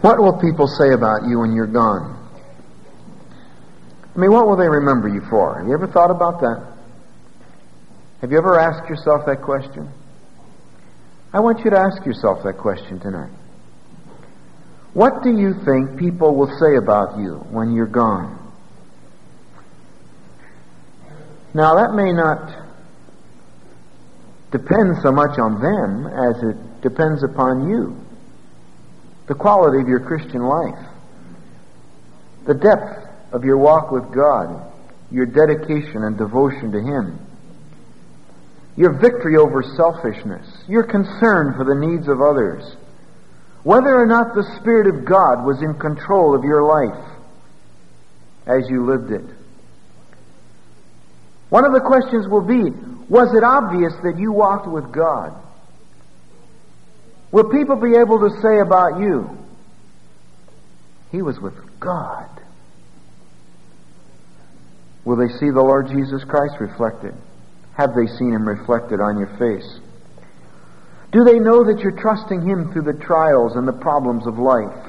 What will people say about you when you're gone? I mean, what will they remember you for? Have you ever thought about that? Have you ever asked yourself that question? I want you to ask yourself that question tonight. What do you think people will say about you when you're gone? Now, that may not depend so much on them as it depends upon you. The quality of your Christian life. The depth of your walk with God. Your dedication and devotion to Him. Your victory over selfishness. Your concern for the needs of others. Whether or not the Spirit of God was in control of your life as you lived it. One of the questions will be, was it obvious that you walked with God? Will people be able to say about you, he was with God? Will they see the Lord Jesus Christ reflected? Have they seen Him reflected on your face? Do they know that you're trusting Him through the trials and the problems of life?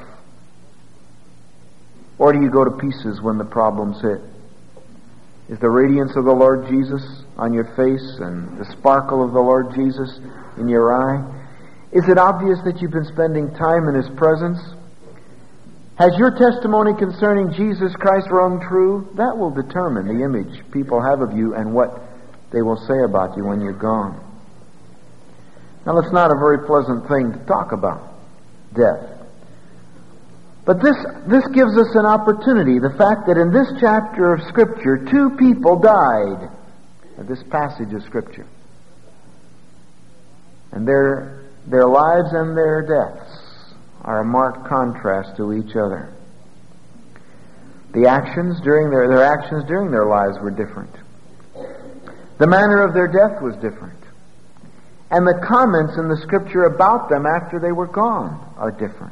Or do you go to pieces when the problems hit? Is the radiance of the Lord Jesus on your face and the sparkle of the Lord Jesus in your eye? Is it obvious that you've been spending time in His presence? Has your testimony concerning Jesus Christ rung true? That will determine the image people have of you and what they will say about you when you're gone. Now, it's not a very pleasant thing to talk about, death. But this gives us an opportunity, the fact that in this chapter of Scripture, 2 people died, this passage of Scripture. And their lives and their deaths are a marked contrast to each other. The actions during their actions during their lives were different. The manner of their death was different. And the comments in the Scripture about them after they were gone are different.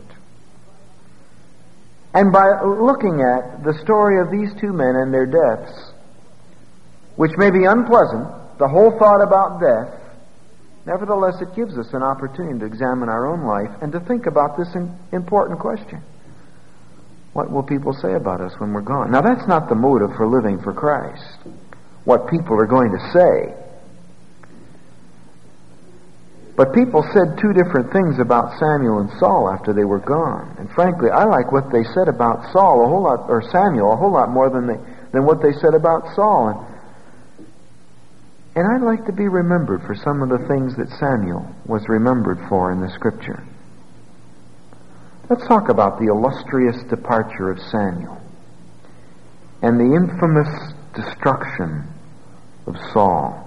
And by looking at the story of these 2 men and their deaths, which may be unpleasant, the whole thought about death, nevertheless it gives us an opportunity to examine our own life and to think about this important question. What will people say about us when we're gone? Now, that's not the motive for living for Christ. What people are going to say. But people said 2 different things about Samuel and Saul after they were gone. And frankly, I like what they said about Saul a whole lot, or Samuel a whole lot more than what they said about Saul. And I'd like to be remembered for some of the things that Samuel was remembered for in the Scripture. Let's talk about the illustrious departure of Samuel and the infamous destruction of Saul.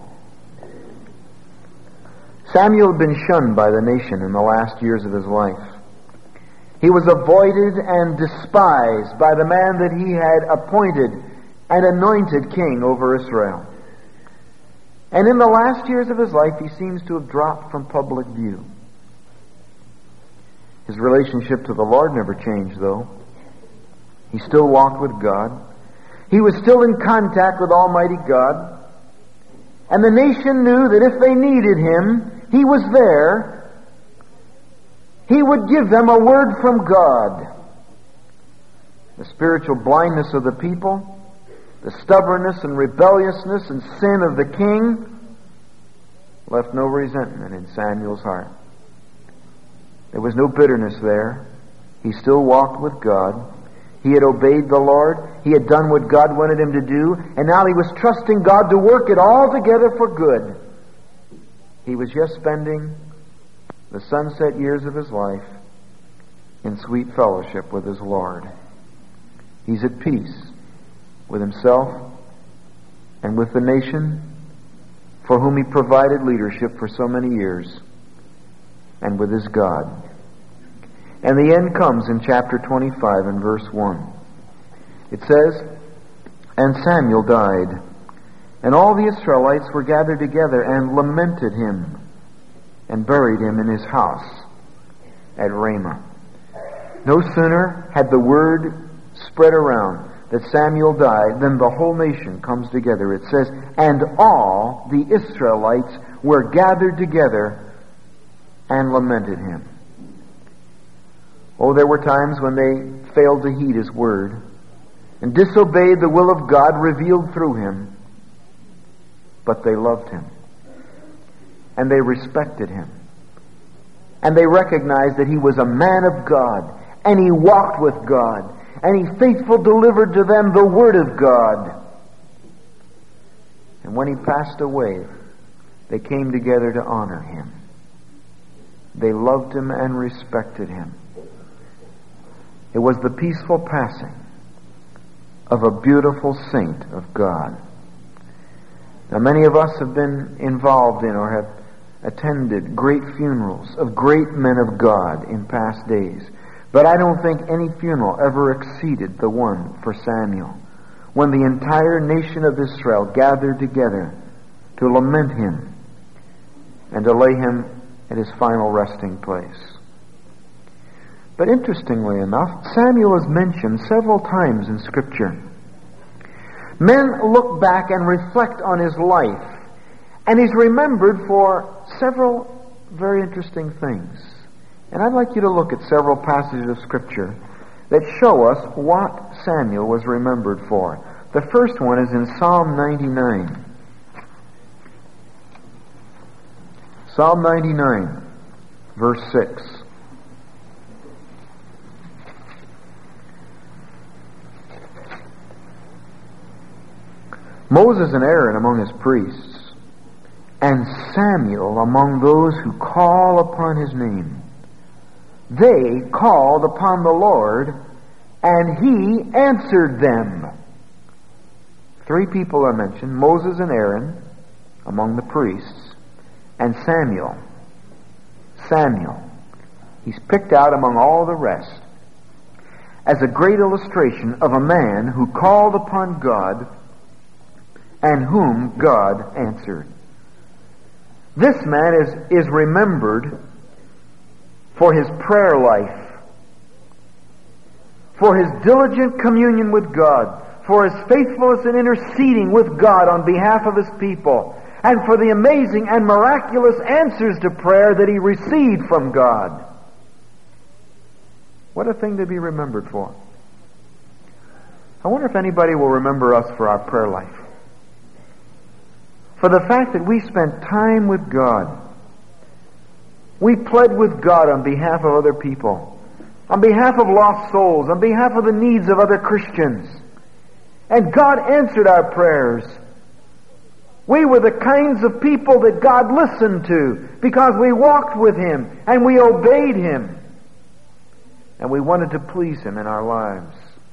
Samuel had been shunned by the nation in the last years of his life. He was avoided and despised by the man that he had appointed and anointed king over Israel. And in the last years of his life, he seems to have dropped from public view. His relationship to the Lord never changed, though. He still walked with God. He was still in contact with Almighty God. And the nation knew that if they needed Him, He was there. He would give them a word from God. The spiritual blindness of the people, the stubbornness and rebelliousness and sin of the king left no resentment in Samuel's heart. There was no bitterness there. He still walked with God. He had obeyed the Lord. He had done what God wanted him to do. And now he was trusting God to work it all together for good. He was just spending the sunset years of his life in sweet fellowship with his Lord. He's at peace with himself and with the nation for whom he provided leadership for so many years, and with his God. And the end comes in chapter 25 and verse 1. It says, "And Samuel died, and all the Israelites were gathered together and lamented him, and buried him in his house at Ramah." No sooner had the word spread around that Samuel died than the whole nation comes together. It says, "And all the Israelites were gathered together and lamented him." Oh, there were times when they failed to heed His word and disobeyed the will of God revealed through Him. But they loved Him. And they respected Him. And they recognized that He was a man of God. And He walked with God. And He faithfully delivered to them the Word of God. And when He passed away, they came together to honor Him. They loved Him and respected Him. It was the peaceful passing of a beautiful saint of God. Now, many of us have been involved in or have attended great funerals of great men of God in past days. But I don't think any funeral ever exceeded the one for Samuel, when the entire nation of Israel gathered together to lament him and to lay him at his final resting place. But interestingly enough, Samuel is mentioned several times in Scripture. Men look back and reflect on his life, and he's remembered for several very interesting things. And I'd like you to look at several passages of Scripture that show us what Samuel was remembered for. The first one is in Psalm 99. Psalm 99, verse 6. Moses and Aaron among his priests, and Samuel among those who call upon his name. They called upon the Lord, and He answered them. Three people are mentioned: Moses and Aaron among the priests, and Samuel. Samuel. He's picked out among all the rest as a great illustration of a man who called upon God and whom God answered. This man is remembered for his prayer life, for his diligent communion with God, for his faithfulness in interceding with God on behalf of his people, and for the amazing and miraculous answers to prayer that he received from God. What a thing to be remembered for. I wonder if anybody will remember us for our prayer life. For the fact that we spent time with God. We pled with God on behalf of other people, on behalf of lost souls, on behalf of the needs of other Christians. And God answered our prayers. We were the kinds of people that God listened to because we walked with Him and we obeyed Him. And we wanted to please Him in our lives.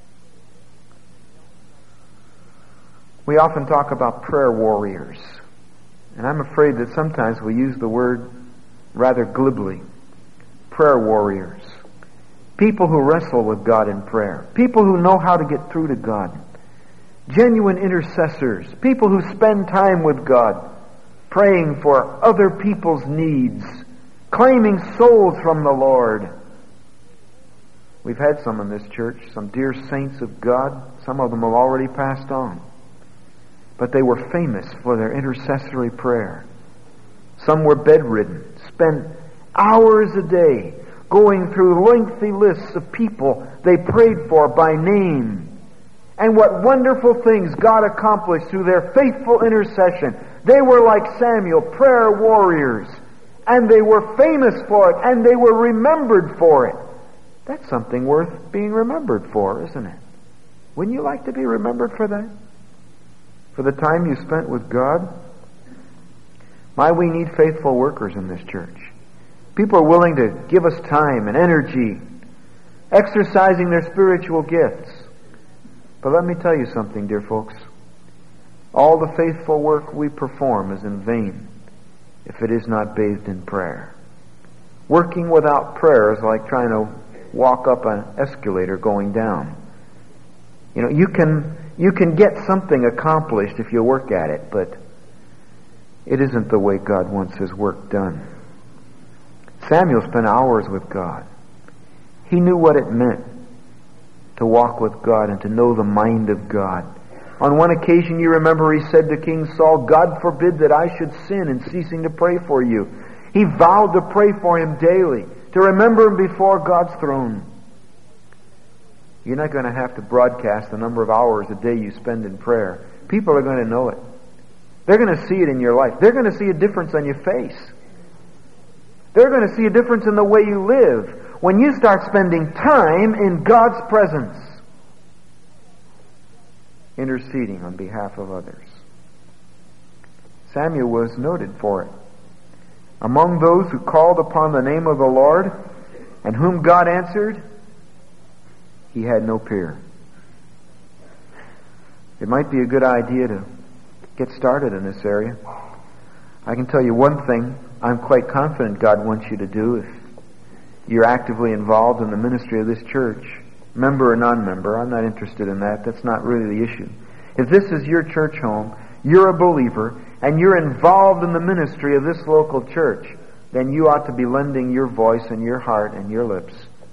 We often talk about prayer warriors. And I'm afraid that sometimes we use the word rather glibly. Prayer warriors. People who wrestle with God in prayer. People who know how to get through to God. Genuine intercessors. People who spend time with God, praying for other people's needs, claiming souls from the Lord. We've had some in this church, some dear saints of God. Some of them have already passed on. But they were famous for their intercessory prayer. Some were bedridden, spent hours a day going through lengthy lists of people they prayed for by name. And what wonderful things God accomplished through their faithful intercession. They were like Samuel, prayer warriors. And they were famous for it, and they were remembered for it. That's something worth being remembered for, isn't it? Wouldn't you like to be remembered for that? For the time you spent with God? My, we need faithful workers in this church. People are willing to give us time and energy, exercising their spiritual gifts. But let me tell you something, dear folks. All the faithful work we perform is in vain if it is not bathed in prayer. Working without prayer is like trying to walk up an escalator going down. You know, you can get something accomplished if you work at it, but it isn't the way God wants His work done. Samuel spent hours with God. He knew what it meant to walk with God and to know the mind of God. On one occasion, you remember, he said to King Saul, "God forbid that I should sin in ceasing to pray for you." He vowed to pray for him daily, to remember him before God's throne. You're not going to have to broadcast the number of hours a day you spend in prayer. People are going to know it. They're going to see it in your life. They're going to see a difference on your face. They're going to see a difference in the way you live when you start spending time in God's presence, interceding on behalf of others. Samuel was noted for it. Among those who called upon the name of the Lord and whom God answered, he had no peer. It might be a good idea to get started in this area. I can tell you one thing I'm quite confident God wants you to do if you're actively involved in the ministry of this church, member or non-member. I'm not interested in that. That's not really the issue. If this is your church home, you're a believer, and you're involved in the ministry of this local church, then you ought to be lending your voice and your heart and your lips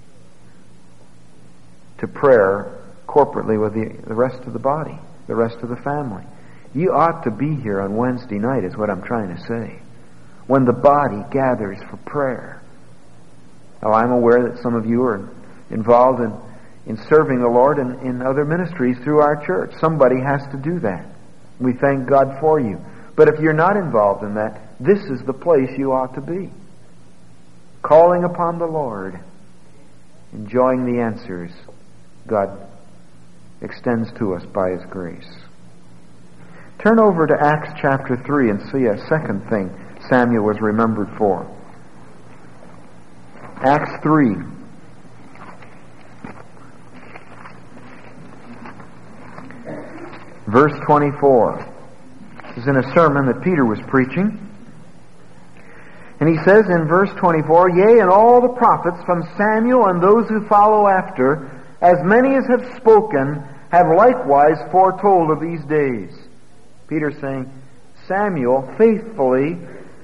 to prayer corporately with the rest of the body, the rest of the family. You ought to be here on Wednesday night, is what I'm trying to say, when the body gathers for prayer. Now, I'm aware that some of you are involved in serving the Lord in other ministries through our church. Somebody has to do that. We thank God for you. But if you're not involved in that, this is the place you ought to be. Calling upon the Lord, enjoying the answers God extends to us by His grace. Turn over to Acts chapter 3 and see a second thing Samuel was remembered for. Acts 3. Verse 24. This is in a sermon that Peter was preaching. And he says in verse 24, "Yea, and all the prophets from Samuel and those who follow after, as many as have spoken, have likewise foretold of these days." Peter's saying, Samuel faithfully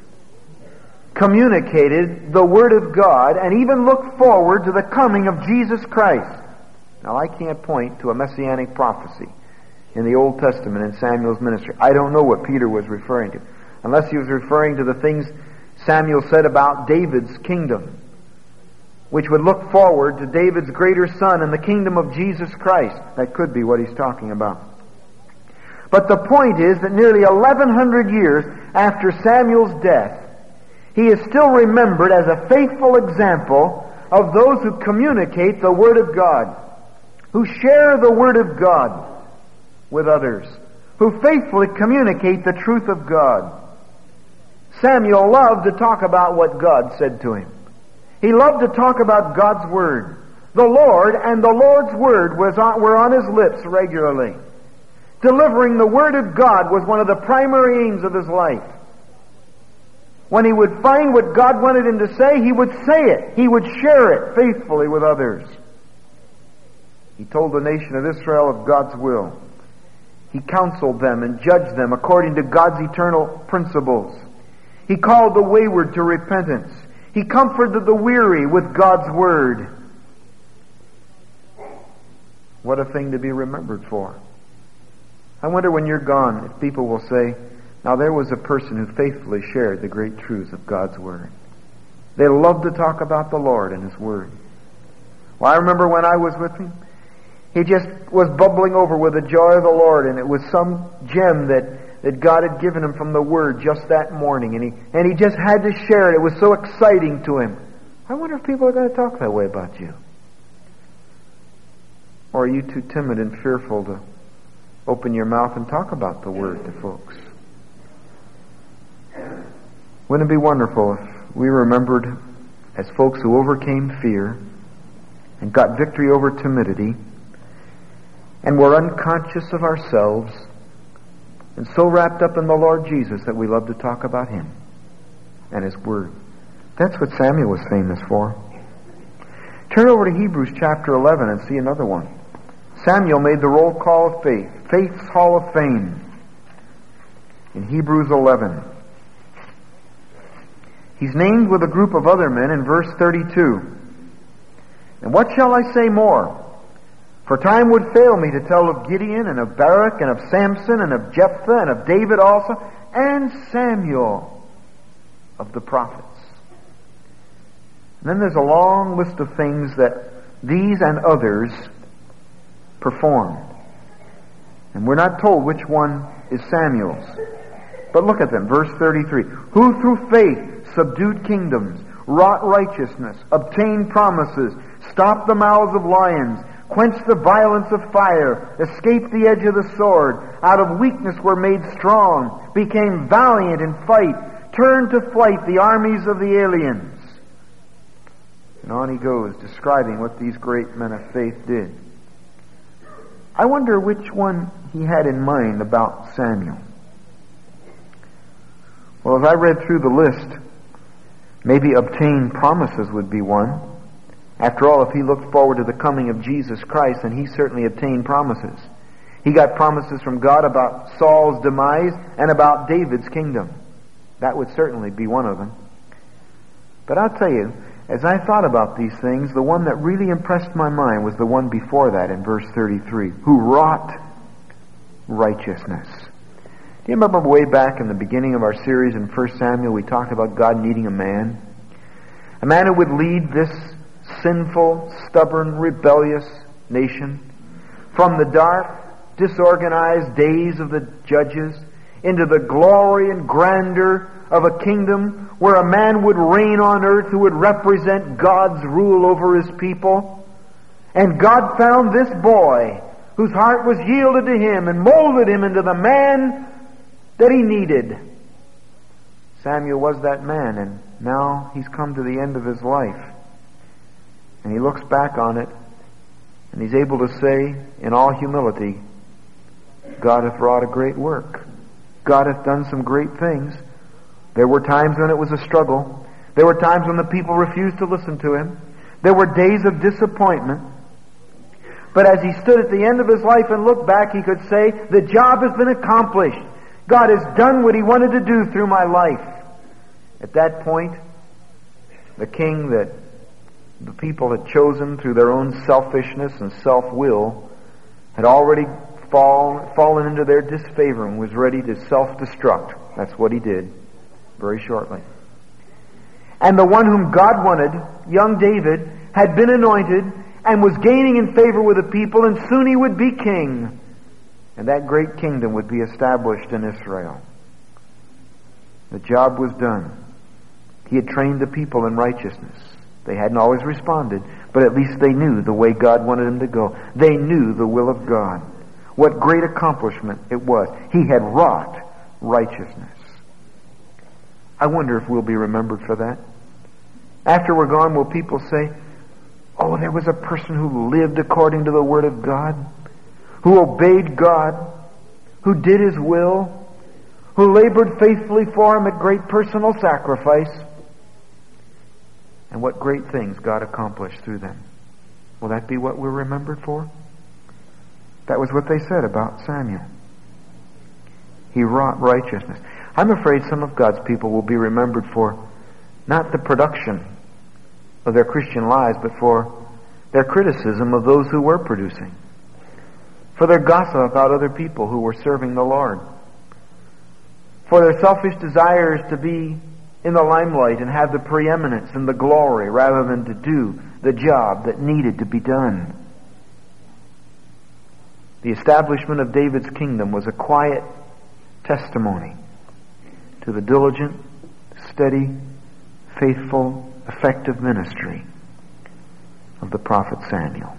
communicated the Word of God and even looked forward to the coming of Jesus Christ. Now, I can't point to a messianic prophecy in the Old Testament in Samuel's ministry. I don't know what Peter was referring to, unless he was referring to the things Samuel said about David's kingdom, which would look forward to David's greater son and the kingdom of Jesus Christ. That could be what he's talking about. But the point is that nearly 1,100 years after Samuel's death, he is still remembered as a faithful example of those who communicate the Word of God, who share the Word of God with others, who faithfully communicate the truth of God. Samuel loved to talk about what God said to him. He loved to talk about God's Word. The Lord and the Lord's Word were on his lips regularly. Delivering the Word of God was one of the primary aims of his life. When he would find what God wanted him to say, he would say it. He would share it faithfully with others. He told the nation of Israel of God's will. He counseled them and judged them according to God's eternal principles. He called the wayward to repentance. He comforted the weary with God's Word. What a thing to be remembered for. I wonder when you're gone if people will say, now there was a person who faithfully shared the great truths of God's Word. They love to talk about the Lord and His Word. Well, I remember when I was with him, he just was bubbling over with the joy of the Lord, and it was some gem that God had given him from the Word just that morning, and he just had to share it. It was so exciting to him. I wonder if people are going to talk that way about you. Or are you too timid and fearful to open your mouth and talk about the Word to folks? Wouldn't it be wonderful if we remembered as folks who overcame fear and got victory over timidity and were unconscious of ourselves and so wrapped up in the Lord Jesus that we love to talk about Him and His Word? That's what Samuel was famous for. Turn over to Hebrews chapter 11 and see another one. Samuel made the roll call of faith, Faith's Hall of Fame, in Hebrews 11. He's named with a group of other men in verse 32. And what shall I say more? For time would fail me to tell of Gideon and of Barak and of Samson and of Jephthah and of David also, and Samuel of the prophets. And then there's a long list of things that these and others performed. And we're not told which one is Samuel's. But look at them, verse 33. Who through faith subdued kingdoms, wrought righteousness, obtained promises, stopped the mouths of lions, quenched the violence of fire, escaped the edge of the sword, out of weakness were made strong, became valiant in fight, turned to flight the armies of the aliens. And on he goes, describing what these great men of faith did. I wonder which one he had in mind about Samuel. Well, as I read through the list, maybe obtain promises would be one. After all, if he looked forward to the coming of Jesus Christ, then he certainly obtained promises. He got promises from God about Saul's demise and about David's kingdom. That would certainly be one of them. But I'll tell you, as I thought about these things, the one that really impressed my mind was the one before that in verse 33, who wrought righteousness. Do you remember way back in the beginning of our series in 1 Samuel, we talked about God needing a man? A man who would lead this sinful, stubborn, rebellious nation from the dark, disorganized days of the judges into the glory and grandeur of a kingdom where a man would reign on earth who would represent God's rule over His people. And God found this boy whose heart was yielded to Him and molded him into the man that He needed. Samuel was that man, and now he's come to the end of his life. And he looks back on it, and he's able to say, in all humility, God hath wrought a great work. God hath done some great things. There were times when it was a struggle. There were times when the people refused to listen to him. There were days of disappointment. But as he stood at the end of his life and looked back, he could say, the job has been accomplished. God has done what He wanted to do through my life. At that point, the king that the people had chosen through their own selfishness and self-will had already fallen into their disfavor and was ready to self-destruct. That's what he did very shortly. And the one whom God wanted, young David, had been anointed and was gaining in favor with the people, and soon he would be king. And that great kingdom would be established in Israel. The job was done. He had trained the people in righteousness. They hadn't always responded, but at least they knew the way God wanted them to go. They knew the will of God. What great accomplishment it was. He had wrought righteousness. I wonder if we'll be remembered for that. After we're gone, will people say, oh, there was a person who lived according to the Word of God, who obeyed God, who did His will, who labored faithfully for Him at great personal sacrifice, and what great things God accomplished through them. Will that be what we're remembered for? That was what they said about Samuel. He wrought righteousness. I'm afraid some of God's people will be remembered for not the production of their Christian lives, but for their criticism of those who were producing, for their gossip about other people who were serving the Lord, for their selfish desires to be in the limelight and have the preeminence and the glory rather than to do the job that needed to be done. The establishment of David's kingdom was a quiet testimony to the diligent, steady, faithful, effective ministry of the prophet Samuel.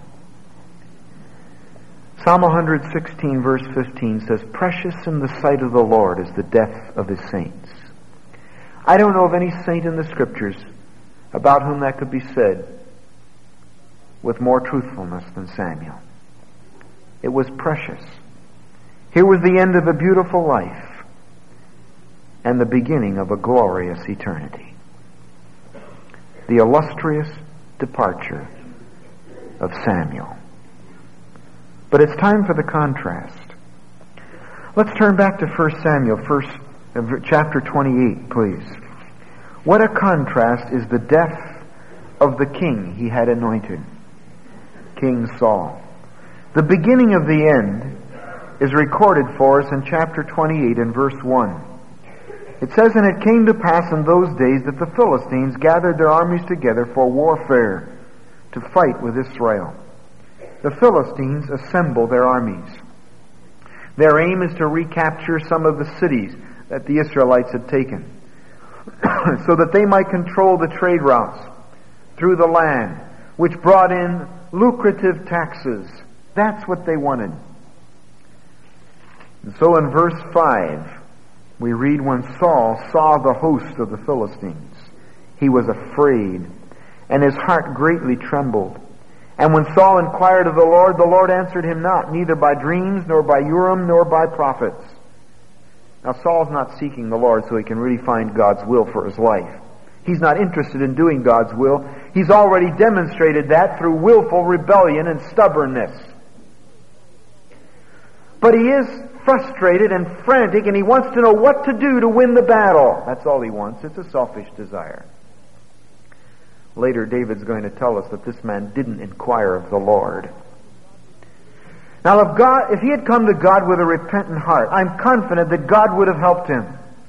Psalm 116 verse 15 says, precious in the sight of the Lord is the death of His saints. I don't know of any saint in the Scriptures about whom that could be said with more truthfulness than Samuel. It was precious. Here was the end of a beautiful life and the beginning of a glorious eternity. The illustrious departure of Samuel. But it's time for the contrast. Let's turn back to 1 Samuel, chapter 28, please. What a contrast is the death of the king He had anointed, King Saul. The beginning of the end is recorded for us in chapter 28 and verse 1. It says, and it came to pass in those days that the Philistines gathered their armies together for warfare to fight with Israel. the Philistines assemble their armies. Their aim is to recapture some of the cities that the Israelites had taken so that they might control the trade routes through the land, which brought in lucrative taxes. That's what they wanted. And so in verse 5, we read, when Saul saw the host of the Philistines, he was afraid, and his heart greatly trembled. And when Saul inquired of the Lord answered him not, neither by dreams, nor by Urim, nor by prophets. Now Saul's not seeking the Lord so he can really find God's will for his life. He's not interested in doing God's will. He's already demonstrated that through willful rebellion and stubbornness. But he is frustrated and frantic, and he wants to know what to do to win the battle. That's all he wants. It's a selfish desire. Later, David's going to tell us that this man didn't inquire of the Lord. Now, if he had come to God with a repentant heart, I'm confident that God would have helped him.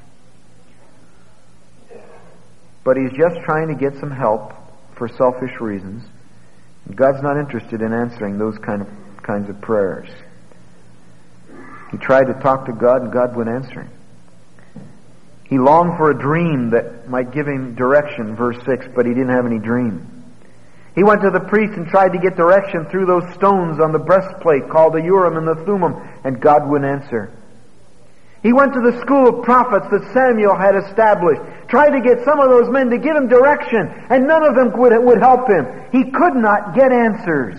But he's just trying to get some help for selfish reasons. And God's not interested in answering those kinds of prayers. He tried to talk to God, and God wouldn't answer him. He longed for a dream that might give him direction, verse 6, but he didn't have any dream. He went to the priest and tried to get direction through those stones on the breastplate called the Urim and the Thummim, and God wouldn't answer. He went to the school of prophets that Samuel had established, tried to get some of those men to give him direction, and none of them would help him. He could not get answers.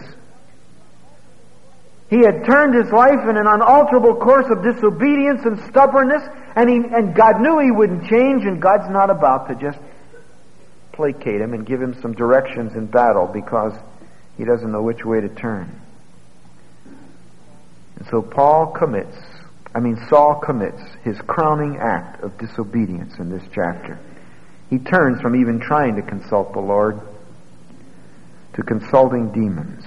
He had turned his life in an unalterable course of disobedience and stubbornness, and God knew he wouldn't change, and God's not about to just placate him and give him some directions in battle because he doesn't know which way to turn. And so Saul commits his crowning act of disobedience in this chapter. He turns from even trying to consult the Lord to consulting demons.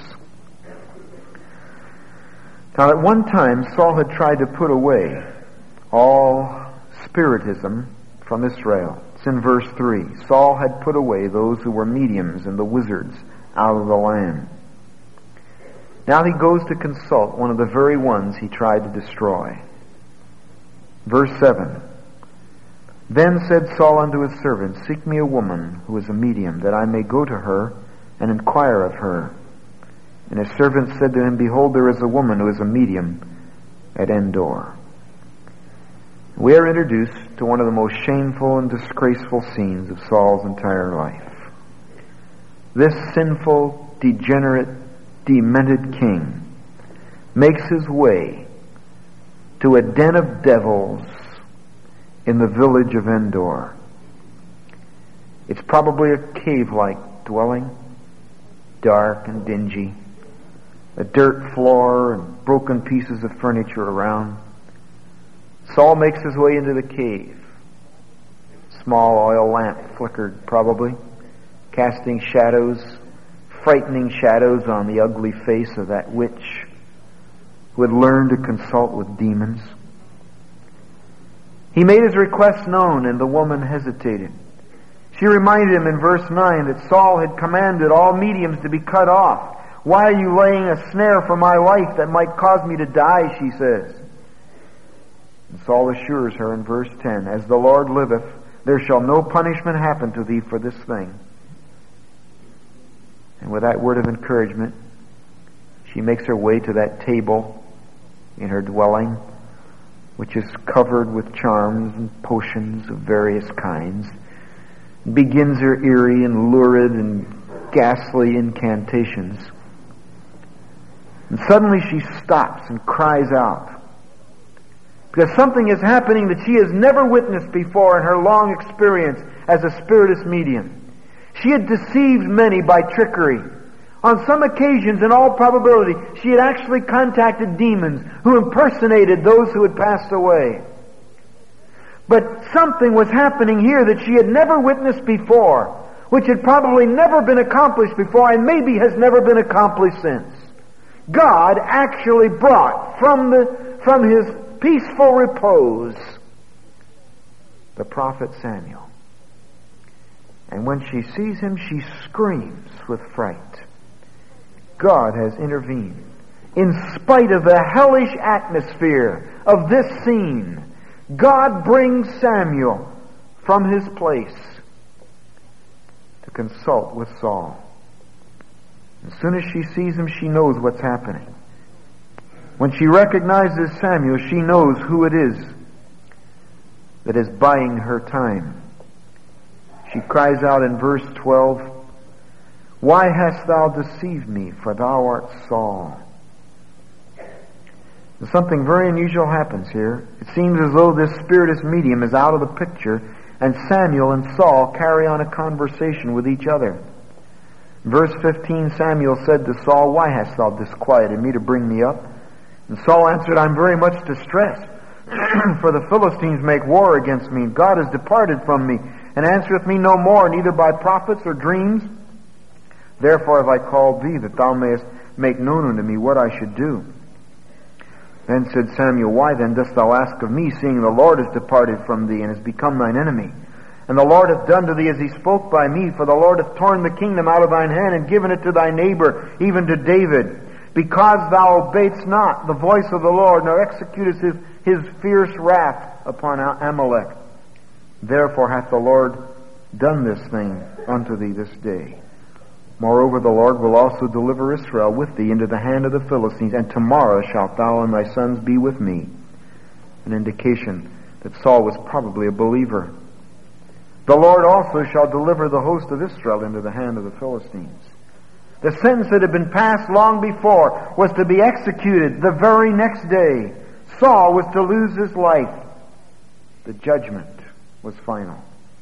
Now, at one time, Saul had tried to put away all spiritism from Israel. It's in verse 3. Saul had put away those who were mediums and the wizards out of the land. Now he goes to consult one of the very ones he tried to destroy. Verse 7. Then said Saul unto his servant, Seek me a woman who is a medium, that I may go to her and inquire of her. And his servant said to him, Behold, there is a woman who is a medium at Endor. We are introduced to one of the most shameful and disgraceful scenes of Saul's entire life. This sinful, degenerate, demented king makes his way to a den of devils in the village of Endor. It's probably a cave-like dwelling, dark and dingy. A dirt floor and broken pieces of furniture around. Saul makes his way into the cave. Small oil lamp flickered probably, casting shadows, frightening shadows on the ugly face of that witch who had learned to consult with demons. He made his request known, and the woman hesitated. She reminded him in verse 9 that Saul had commanded all mediums to be cut off. Why are you laying a snare for my life that might cause me to die, she says. And Saul assures her in verse 10, As the Lord liveth, there shall no punishment happen to thee for this thing. And with that word of encouragement, she makes her way to that table in her dwelling, which is covered with charms and potions of various kinds, and begins her eerie and lurid and ghastly incantations. And suddenly she stops and cries out, because something is happening that she has never witnessed before in her long experience as a spiritist medium. She had deceived many by trickery. On some occasions, in all probability, she had actually contacted demons who impersonated those who had passed away. But something was happening here that she had never witnessed before, which had probably never been accomplished before and maybe has never been accomplished since. God actually brought from his peaceful repose the prophet Samuel. And when she sees him, she screams with fright. God has intervened. In spite of the hellish atmosphere of this scene, God brings Samuel from his place to consult with Saul. As soon as she sees him, she knows what's happening. When she recognizes Samuel, she knows who it is that is buying her time. She cries out in verse 12, "Why hast thou deceived me, for thou art Saul?" Something very unusual happens here. It seems as though this spiritus medium is out of the picture, and Samuel and Saul carry on a conversation with each other. Verse 15, Samuel said to Saul, "Why hast thou disquieted me to bring me up?" And Saul answered, "I am very much distressed, for the Philistines make war against me. God has departed from me, and answereth me no more, neither by prophets or dreams. Therefore have I called thee, that thou mayest make known unto me what I should do." Then said Samuel, "Why then dost thou ask of me, seeing the Lord is departed from thee, and is become thine enemy? And the Lord hath done to thee as he spoke by me, for the Lord hath torn the kingdom out of thine hand, and given it to thy neighbor, even to David. Because thou obeyedst not the voice of the Lord, nor executest his fierce wrath upon Amalek. Therefore hath the Lord done this thing unto thee this day. Moreover, the Lord will also deliver Israel with thee into the hand of the Philistines, and tomorrow shalt thou and thy sons be with me." An indication that Saul was probably a believer. "The Lord also shall deliver the host of Israel into the hand of the Philistines." The sentence that had been passed long before was to be executed the very next day. Saul was to lose his life. The judgment was final.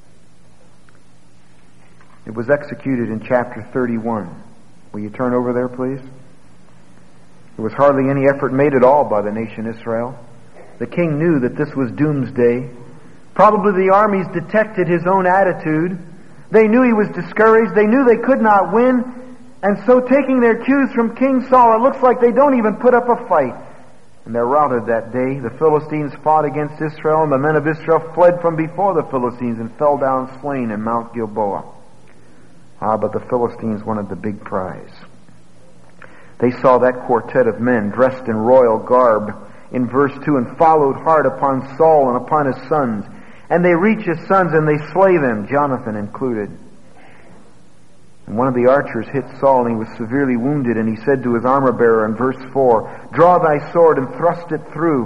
It was executed in chapter 31. Will you turn over there, please? There was hardly any effort made at all by the nation Israel. The king knew that this was doomsday. Probably the armies detected his own attitude. They knew he was discouraged. They knew they could not win. And so, taking their cues from King Saul, it looks like they don't even put up a fight. And they're routed that day. The Philistines fought against Israel, and the men of Israel fled from before the Philistines and fell down slain in Mount Gilboa. But the Philistines wanted the big prize. They saw that quartet of men dressed in royal garb in verse 2 and followed hard upon Saul and upon his sons. And they reach his sons and they slay them, Jonathan included. And one of the archers hit Saul, and he was severely wounded, and he said to his armor-bearer in verse 4, "Draw thy sword and thrust it through,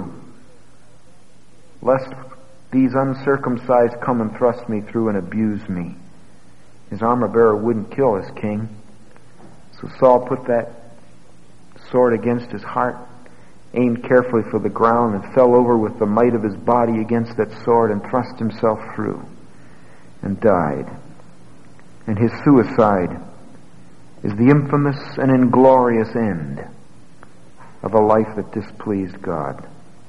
lest these uncircumcised come and thrust me through and abuse me." His armor-bearer wouldn't kill his king. So Saul put that sword against his heart, aimed carefully for the ground, and fell over with the might of his body against that sword and thrust himself through and died. And his suicide is the infamous and inglorious end of a life that displeased God.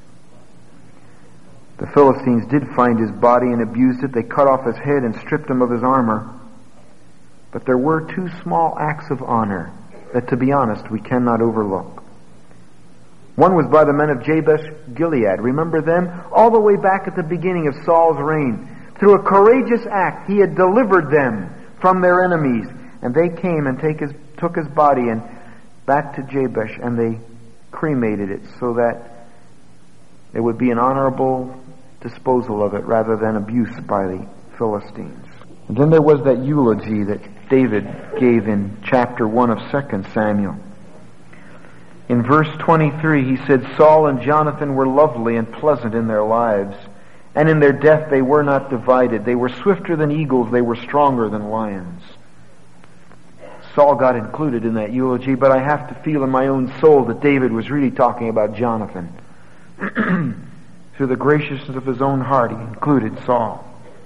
The Philistines did find his body and abused it. They cut off his head and stripped him of his armor. But there were two small acts of honor that, to be honest, we cannot overlook. One was by the men of Jabesh Gilead. Remember them? All the way back at the beginning of Saul's reign. Through a courageous act, he had delivered them from their enemies. And they came and took his body and back to Jabesh, and they cremated it so that it would be an honorable disposal of it rather than abuse by the Philistines. And then there was that eulogy that David gave in chapter 1 of 2 Samuel. In verse 23 he said, "Saul and Jonathan were lovely and pleasant in their lives, and in their death they were not divided. They were swifter than eagles, they were stronger than lions." Saul got included in that eulogy, but I have to feel in my own soul that David was really talking about Jonathan. Through the graciousness of his own heart, he included Saul.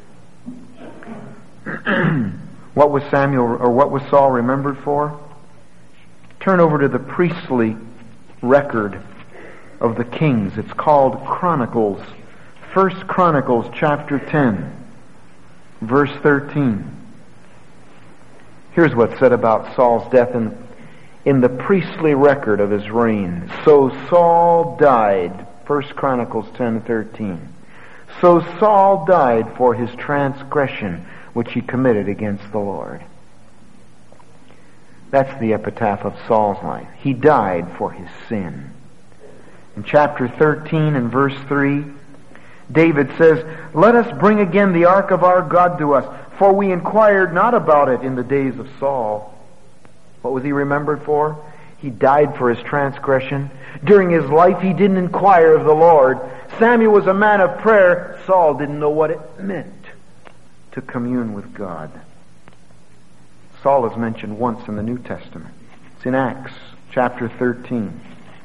What was Saul remembered for? Turn over to the priestly record of the kings. It's called Chronicles. 1 Chronicles chapter 10, verse 13. Here's what's said about Saul's death in the priestly record of his reign. "So Saul died," 1 Chronicles 10:13. "So Saul died for his transgression which he committed against the Lord." That's the epitaph of Saul's life. He died for his sin. In chapter 13 and verse 3, David says, "Let us bring again the ark of our God to us, for we inquired not about it in the days of Saul." What was he remembered for? He died for his transgression. During his life, he didn't inquire of the Lord. Samuel was a man of prayer. Saul didn't know what it meant to commune with God. Saul is mentioned once in the New Testament. It's in Acts chapter 13,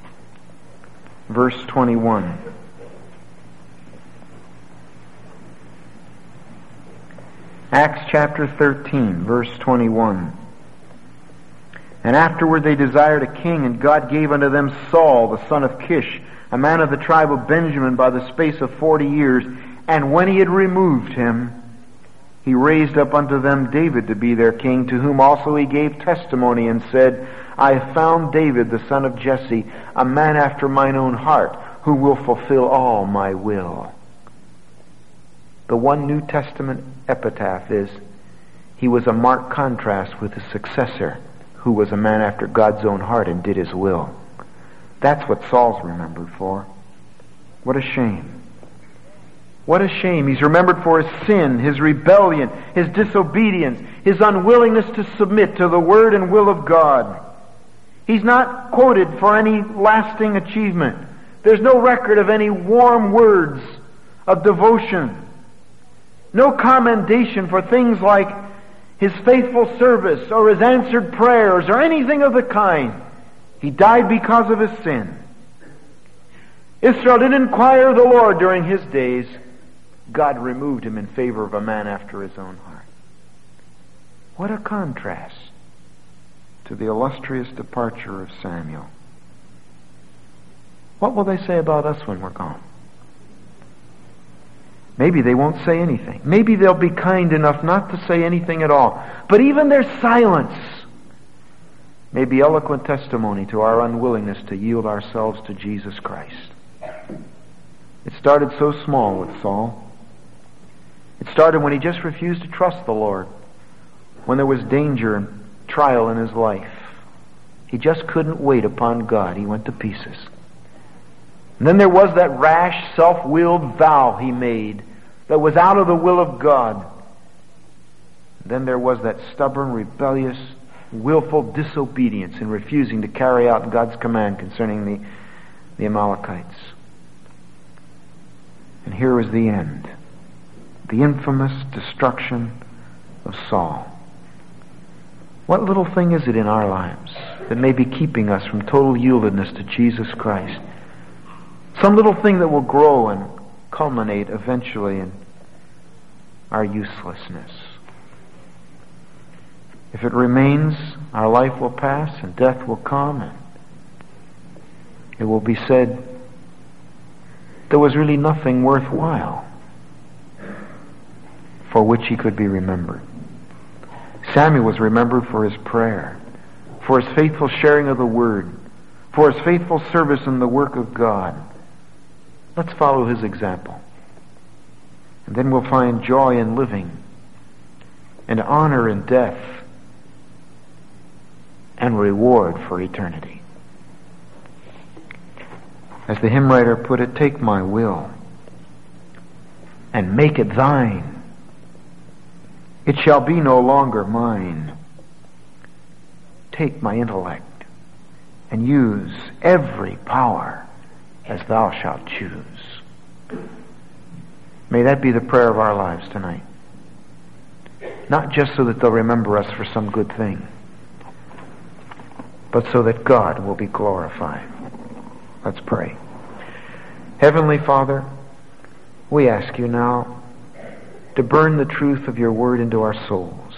verse 21. Acts chapter 13, verse 21. "And afterward they desired a king, and God gave unto them Saul, the son of Kish, a man of the tribe of Benjamin, by the space of 40 years. And when he had removed him, he raised up unto them David to be their king, to whom also he gave testimony, and said, I have found David, the son of Jesse, a man after mine own heart, who will fulfill all my will." The one New Testament epitaph is, he was a marked contrast with his successor, who was a man after God's own heart and did his will. That's what Saul's remembered for. What a shame. What a shame. He's remembered for his sin, his rebellion, his disobedience, his unwillingness to submit to the word and will of God. He's not quoted for any lasting achievement. There's no record of any warm words of devotion. No commendation for things like his faithful service or his answered prayers or anything of the kind. He died because of his sin. Israel didn't inquire of the Lord during his days. God removed him in favor of a man after his own heart. What a contrast to the illustrious departure of Samuel. What will they say about us when we're gone? Maybe they won't say anything. Maybe they'll be kind enough not to say anything at all. But even their silence may be eloquent testimony to our unwillingness to yield ourselves to Jesus Christ. It started so small with Saul. It started when he just refused to trust the Lord, when there was danger and trial in his life. He just couldn't wait upon God. He went to pieces. And then there was that rash, self-willed vow he made that was out of the will of God. And then there was that stubborn, rebellious, willful disobedience in refusing to carry out God's command concerning the Amalekites. And here was the end. The infamous destruction of Saul. What little thing is it in our lives that may be keeping us from total yieldedness to Jesus Christ? Some little thing that will grow and culminate eventually in our uselessness. If it remains, our life will pass and death will come, and it will be said there was really nothing worthwhile for which he could be remembered. Samuel was remembered for his prayer, for his faithful sharing of the word, for his faithful service in the work of God. Let's follow his example. And then we'll find joy in living, and honor in death, and reward for eternity. As the hymn writer put it, take my will and make it thine. It shall be no longer mine. Take my intellect and use every power as thou shalt choose. May that be the prayer of our lives tonight. Not just so that they'll remember us for some good thing, but so that God will be glorified. Let's pray. Heavenly Father, we ask you now to burn the truth of your word into our souls.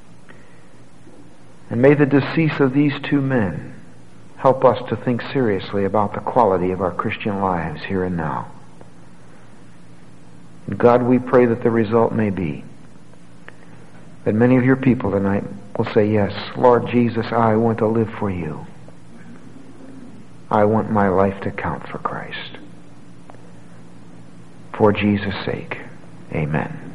And may the decease of these two men help us to think seriously about the quality of our Christian lives here and now. And God, we pray that the result may be that many of your people tonight will say, yes, Lord Jesus, I want to live for you. I want my life to count for Christ. For Jesus' sake, amen.